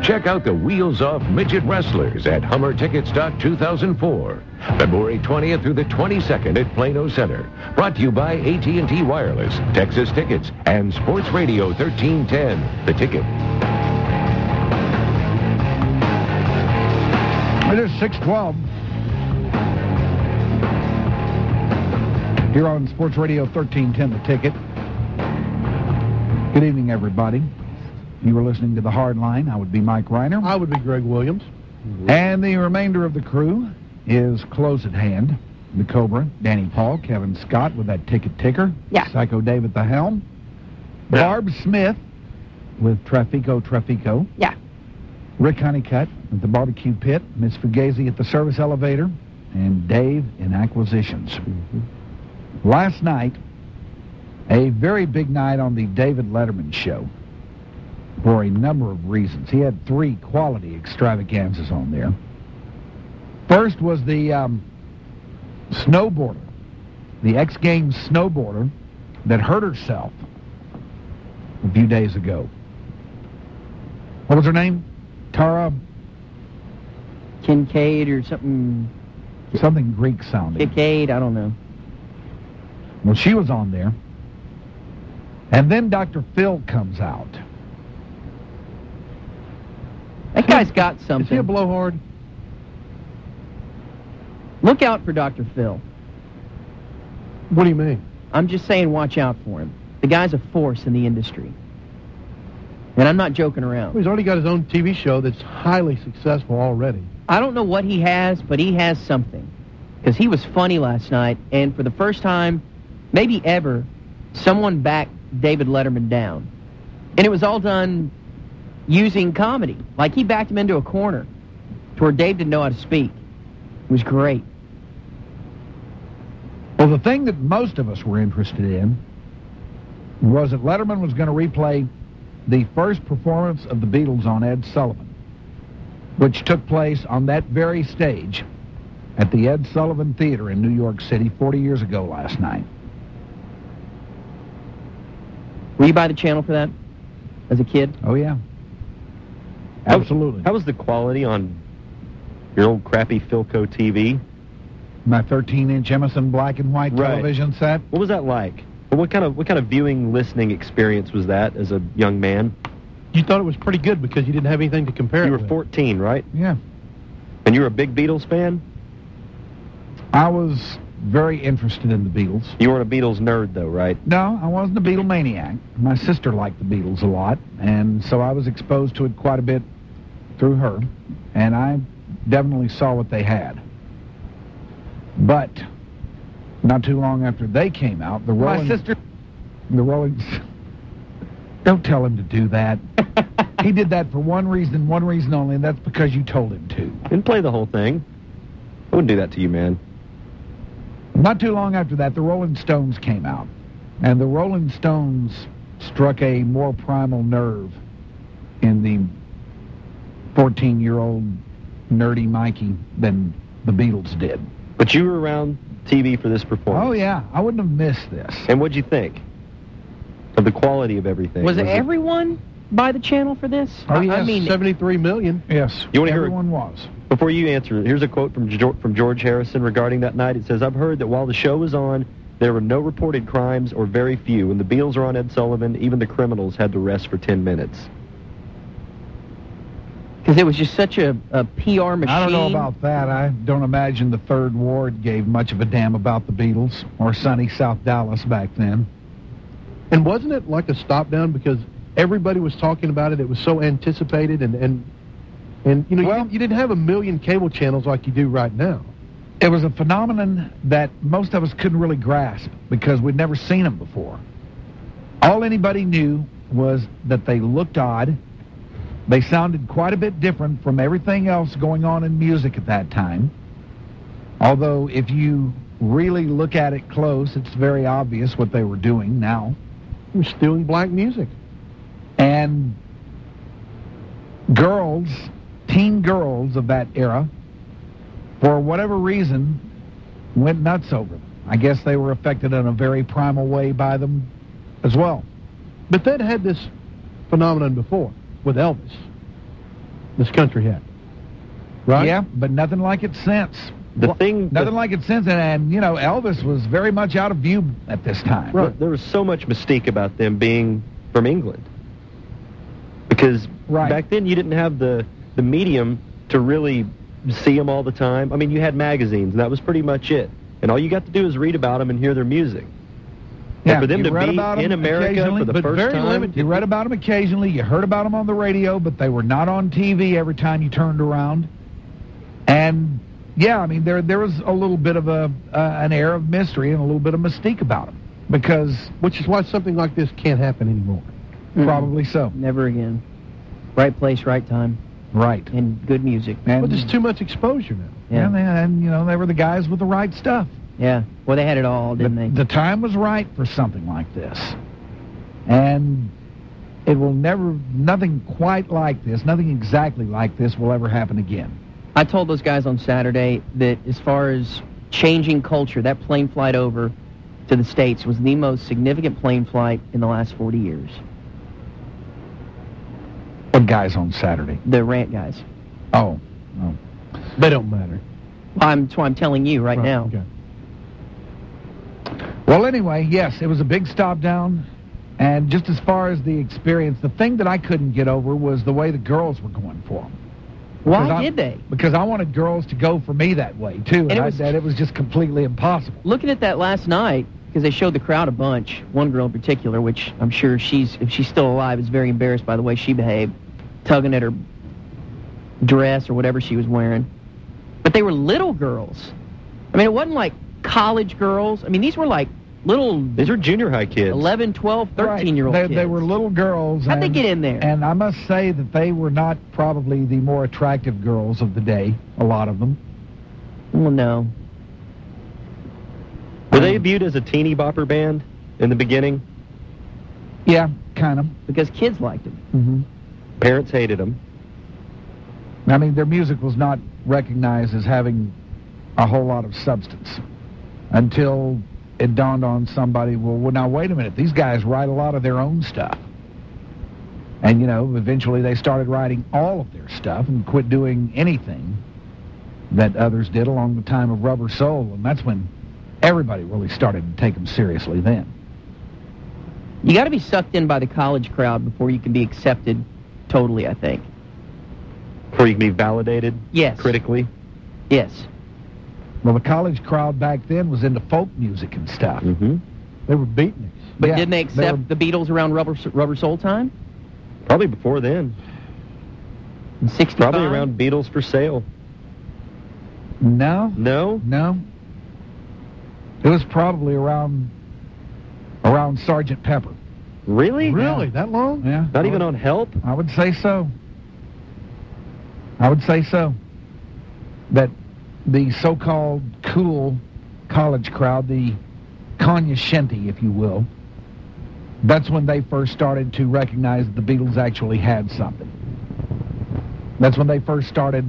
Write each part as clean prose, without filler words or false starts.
Check out the Wheels Off Midget Wrestlers at Hummer Ticket Stock 2004. February 20th through the 22nd at Plano Center. Brought to you by AT&T Wireless, Texas Tickets, and Sports Radio 1310. The Ticket. It is 6:12. Here on Sports Radio 1310, The Ticket. Good evening, everybody. You were listening to The Hard Line. I would be Mike Reiner. I would be Greg Williams. And the remainder of the crew is close at hand. The Cobra, Danny Paul, Kevin Scott with that ticket ticker. Yeah. Psycho Dave at the helm. Yeah. Barb Smith with Trafico. Yeah. Rick Honeycutt at the barbecue pit. Miss Fugazi at the service elevator. And Dave in acquisitions. Last night, a very big night on the David Letterman show for a number of reasons. He had 3 quality extravaganzas on there. First was the snowboarder, the X Games snowboarder that hurt herself a few days ago. What was her name? Tara? Kincaid or something. Something Greek sounding. Kincaid, I don't know. Well, she was on there. And then Dr. Phil comes out. That guy's got something. Is he a blowhard? Look out for Dr. Phil. What do you mean? I'm just saying watch out for him. The guy's a force in the industry. And I'm not joking around. Well, he's already got his own TV show that's highly successful already. I don't know what he has, but he has something. Because he was funny last night, and for the first time, maybe ever, someone backed David Letterman down. And it was all done using comedy. Like, he backed him into a corner to where Dave didn't know how to speak. It was great. Well, the thing that most of us were interested in was that Letterman was going to replay the first performance of the Beatles on Ed Sullivan, which took place on that very stage at the Ed Sullivan Theater in New York City 40 years ago last night. Will you buy the channel for that as a kid? Oh, yeah. Absolutely. How was the quality on your old crappy Philco TV? My 13-inch Emerson black and white television set. What was that like? Well, what kind of viewing, listening experience was that as a young man? You thought it was pretty good because you didn't have anything to compare You it were with. 14, right? Yeah. And you were a big Beatles fan? I was very interested in the Beatles. You weren't a Beatles nerd, though, right? No, I wasn't a Beatlemaniac. My sister liked the Beatles a lot, and so I was exposed to it quite a bit through her, and I definitely saw what they had. But not too long after they came out, the Rollins... Don't tell him to do that. He did that for one reason only, and that's because you told him to. Didn't play the whole thing. I wouldn't do that to you, man. Not too long after that, the Rolling Stones came out. And the Rolling Stones struck a more primal nerve in the 14-year-old nerdy Mikey than the Beatles did. But you were around TV for this performance. Oh, yeah. I wouldn't have missed this. And what'd you think of the quality of everything? Was everyone buy the channel for this? Oh, yes. I mean, 73 million. Yes. You wanna hear everyone was. Before you answer, here's a quote from George Harrison regarding that night. It says, "I've heard that while the show was on, there were no reported crimes or very few. When the Beatles were on Ed Sullivan, even the criminals had to rest for 10 minutes. Because it was just such a PR machine. I don't know about that. I don't imagine the Third Ward gave much of a damn about the Beatles or sunny South Dallas back then. And wasn't it like a stop down because everybody was talking about it? It was so anticipated and you know, Well, you didn't have a million cable channels like you do right now. It was a phenomenon that most of us couldn't really grasp because we'd never seen them before. All anybody knew was that they looked odd. They sounded quite a bit different from everything else going on in music at that time. Although, if you really look at it close, it's very obvious what they were doing now. They were stealing black music. And girls, teen girls of that era, for whatever reason, went nuts over them. I guess they were affected in a very primal way by them as well. But they'd had this phenomenon before with Elvis. This country had. Right? Yeah, but nothing like it since. Nothing like it since, and you know, Elvis was very much out of view at this time. Right. There was so much mystique about them being from England. Because back then you didn't have the medium to really see them all the time. I mean, you had magazines, and that was pretty much it. And all you got to do is read about them and hear their music. Yeah, and for them to be in America for the first very time. Limited. You read about them occasionally, you heard about them on the radio, but they were not on TV every time you turned around. And yeah, I mean, there was a little bit of an air of mystery and a little bit of mystique about them, because which is why something like this can't happen anymore. Probably so. Never again. Right place, right time. Right. And good music. And, but there's too much exposure now. Yeah, and you know, they were the guys with the right stuff. Yeah. Well, they had it all, didn't they? The time was right for something like this. And it will nothing quite like this, nothing exactly like this will ever happen again. I told those guys on Saturday that as far as changing culture, that plane flight over to the States was the most significant plane flight in the last 40 years. What guys on Saturday? The rant guys. Oh. They don't matter. That's why I'm telling you right now. Okay. Well, anyway, yes, it was a big stop down. And just as far as the experience, the thing that I couldn't get over was the way the girls were going for them. Why did they? Because I wanted girls to go for me that way, too. And I said it was just completely impossible. Looking at that last night, because they showed the crowd a bunch, one girl in particular, which I'm sure if she's still alive, is very embarrassed by the way she behaved, tugging at her dress or whatever she was wearing. But they were little girls. I mean, it wasn't like college girls. I mean, these were like little... These are junior high kids. 11, 12, 13-year-old kids. They were little girls. How'd they get in there? And I must say that they were not probably the more attractive girls of the day, a lot of them. Well, no. Were they viewed as a teeny bopper band in the beginning? Yeah, kind of. Because kids liked them. Mm-hmm. Parents hated them. I mean, their music was not recognized as having a whole lot of substance until it dawned on somebody, well, now wait a minute, these guys write a lot of their own stuff. And, you know, eventually they started writing all of their stuff and quit doing anything that others did along the time of Rubber Soul, and that's when everybody really started to take them seriously then. You got to be sucked in by the college crowd before you can be accepted totally, I think. Before you can be validated? Yes. Critically? Yes. Well, the college crowd back then was into folk music and stuff. Mm-hmm. They were beatniks. But Yeah, didn't they accept the Beatles around Rubber Soul time? Probably before then. In 65? Probably around Beatles for Sale. No. No? It was probably around Sgt. Pepper. Really? Really? That long? Yeah. Not even on Help? I would say so. That the so-called cool college crowd, the cognoscenti, if you will, that's when they first started to recognize that the Beatles actually had something. That's when they first started,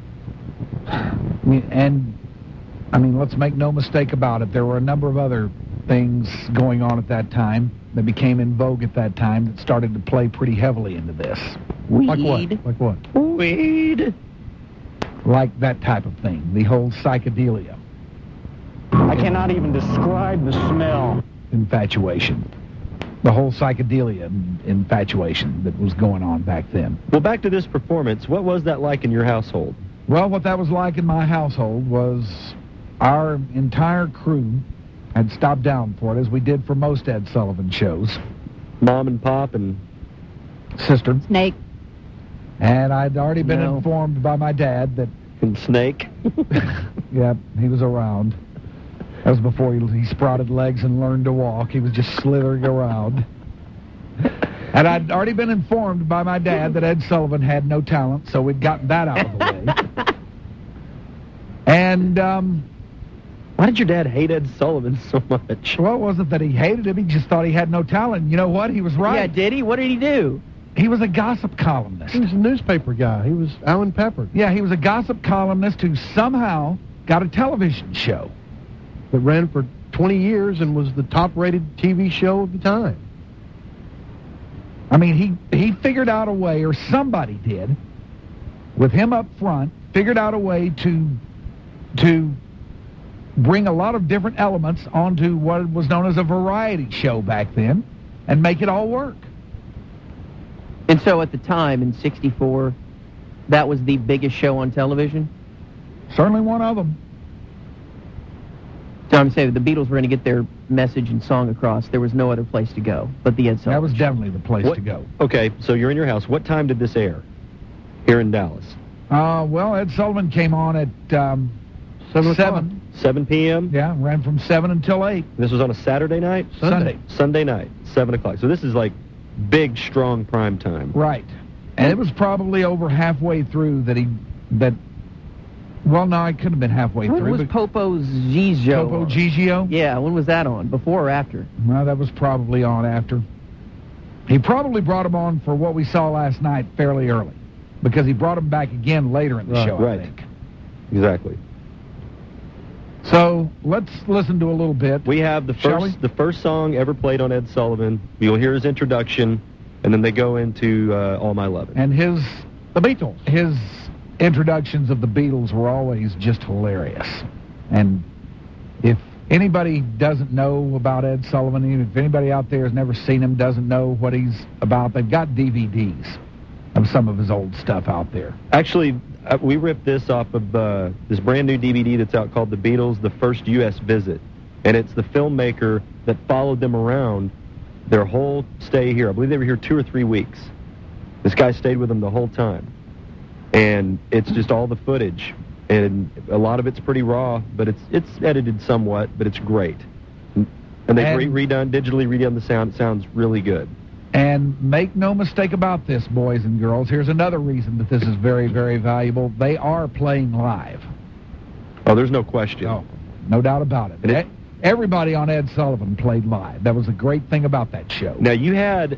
and, I mean, let's make no mistake about it, there were a number of other things going on at that time that became in vogue at that time that started to play pretty heavily into this. Weed. Like what? Like what? Weed. Like that type of thing, the whole psychedelia. I cannot even describe the smell. Infatuation. The whole psychedelia infatuation that was going on back then. Well, back to this performance. What was that like in your household? Well, what that was like in my household was our entire crew had stopped down for it, as we did for most Ed Sullivan shows. Mom and Pop and... Sister. Snake. And I'd already been No. informed by my dad that, and Snake. yeah, he was around. That was before he sprouted legs and learned to walk. He was just slithering around. And I'd already been informed by my dad that Ed Sullivan had no talent, so we'd gotten that out of the way. And, Why did your dad hate Ed Sullivan so much? well, it wasn't that he hated him. He just thought he had no talent. You know what? He was Yeah, right. did he? What did he do? He was a gossip columnist. He was a newspaper guy. He was Alan Pepper. Yeah, he was a gossip columnist who somehow got a television show. That ran for 20 years and was the top-rated TV show of the time. I mean, he figured out a way, or somebody did, with him up front, figured out a way to bring a lot of different elements onto what was known as a variety show back then and make it all work. And so at the time, in 64, that was the biggest show on television? Certainly one of them. So I'm saying the Beatles were going to get their message and song across. There was no other place to go but the Ed Sullivan That was Show. definitely the place to go. Okay, so you're in your house. What time did this air here in Dallas? Well, Ed Sullivan came on at 7. 7 p.m.? Yeah, ran from 7 until 8. This was on a Saturday night? Sunday. Sunday night, 7 o'clock. So this is like big, strong prime time. Right. And it was probably over halfway through well, no, it could have been halfway When through. was Popo Gigio Popo on? Gigio? Yeah, when was that on? Before or after? Well, that was probably on after. He probably brought him on for what we saw last night fairly early, because he brought him back again later in the show, Right. I think. Exactly. So let's listen to a little bit. We have Shall we? the first song ever played on Ed Sullivan. You'll hear his introduction, and then they go into All My Lovin'. And The Beatles. his introductions of the Beatles were always just hilarious. And if anybody doesn't know about Ed Sullivan, even if anybody out there has never seen him, doesn't know what he's about, they've got DVDs of some of his old stuff out there. Actually, we ripped this off of this brand new DVD that's out called The Beatles, The First U.S. Visit. And it's the filmmaker that followed them around their whole stay here. I believe they were here 2 or 3 weeks. This guy stayed with them the whole time. And it's just all the footage. And a lot of it's pretty raw, but it's edited somewhat, but it's great. And they've digitally redone the sound. It sounds really good. And make no mistake about this, boys and girls. Here's another reason that this is very, very valuable. They are playing live. Oh, there's no question. Oh, no doubt about it. And Everybody on Ed Sullivan played live. That was a great thing about that show. Now, you had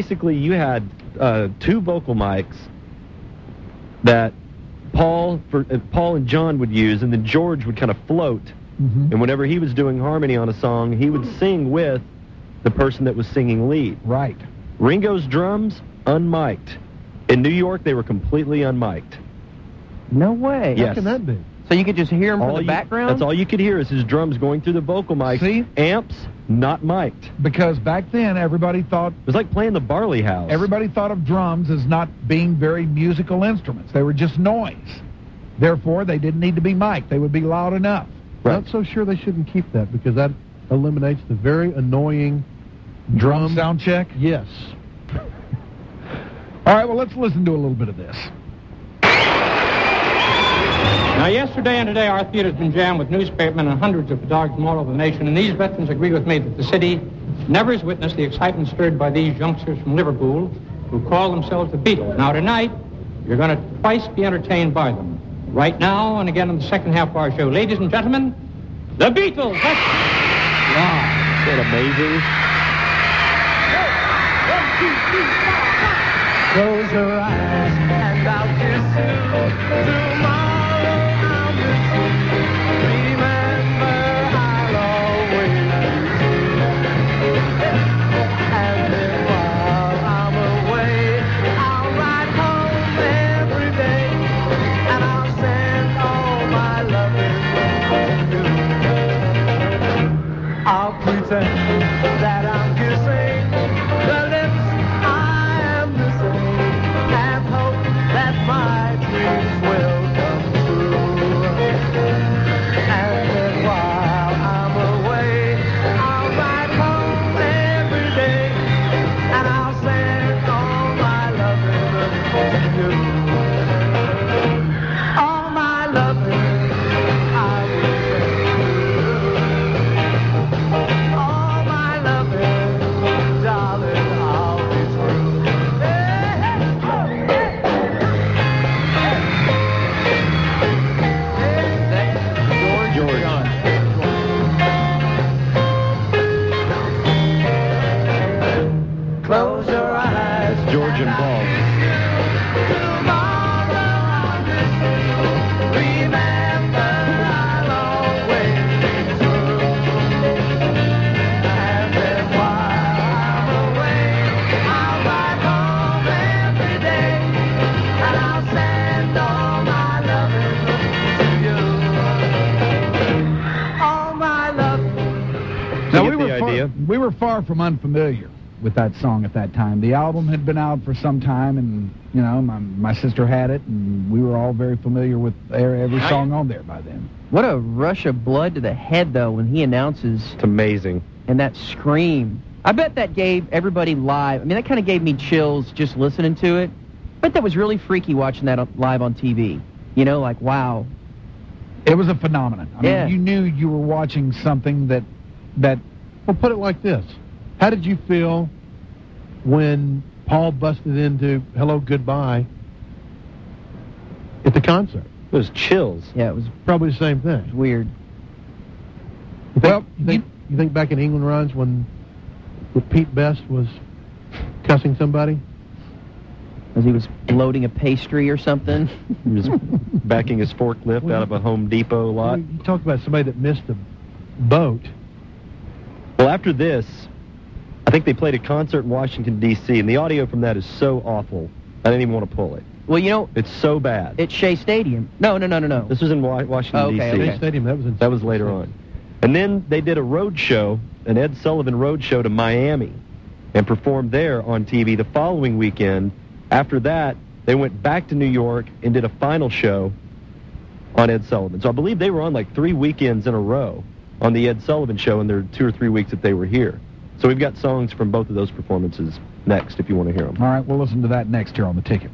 2 vocal mics that Paul and John would use, and then George would kind of float. Mm-hmm. And whenever he was doing harmony on a song, he would sing with the person that was singing lead. Right. Ringo's drums, unmiked. In New York, they were completely unmiked. No way. Yes. How can that be? So you could just hear him from the background? That's all you could hear is his drums going through the vocal mics. See? Amps, not mic'd. Because back then, everybody thought It was like playing the Barley House. of drums as not being very musical instruments. They were just noise. Therefore, they didn't need to be mic'd. They would be loud enough. Right. Not so sure they shouldn't keep that, because that eliminates the very annoying Drum sound check? Yes. All right, well, let's listen to a little bit of this. Now, yesterday and today, our theater's been jammed with newspapermen and hundreds of photographers from all over the nation, and these veterans agree with me that the city never has witnessed the excitement stirred by these youngsters from Liverpool who call themselves the Beatles. Now, tonight, you're going to twice be entertained by them. Right now, and again in the second half of our show. Ladies and gentlemen, the Beatles! Wow. Isn't that amazing? Close your eyes and I'll kiss you. Tomorrow I'll miss you. Remember, I'll always miss you. And then while I'm away, I'll ride home every day, and I'll send all my loving to you. I'll pretend that I'm kissing the lips I am missing, and hope that my dreams will come true. And then while I'm away, I'll ride home every day, and I'll send all my loving to you. All my loving I will send you. All my loving, darling, I'll be true. George. Close your eyes. George and Paul. Tomorrow I'll miss you. Remember, I'll always be true. And then while I'm away, I'll ride home every day, and I'll send all were far from unfamiliar with that song at that time. The album had been out for some time, and, you know, my sister had it, and we were all very familiar with every song on there by then. What a rush of blood to the head, though, when he announces. It's amazing. And that scream. I bet that gave everybody live. I mean, that kind of gave me chills just listening to it. But that was really freaky watching that live on TV. You know, like, wow. It was a phenomenon. I mean, you knew you were watching something that... Well, put it like this. How did you feel when Paul busted into Hello, Goodbye at the concert? It was chills. Yeah, it was probably the same thing. It was weird. You think back in England runs when Pete Best was cussing somebody? As he was loading a pastry or something? He was backing his forklift out of a Home Depot lot. You talk about somebody that missed a boat. Well, after this, I think they played a concert in Washington, D.C., and the audio from that is so awful, I didn't even want to pull it. Well, you know... It's so bad. It's Shea Stadium. No. This was in Washington, D.C. Shea Stadium, that was later on. And then they did a road show, an Ed Sullivan road show to Miami, and performed there on TV the following weekend. After that, they went back to New York and did a final show on Ed Sullivan. So I believe they were on like 3 weekends in a row on the Ed Sullivan show in their 2 or 3 weeks that they were here. So we've got songs from both of those performances next, if you want to hear them. All right, we'll listen to that next here on The Ticket.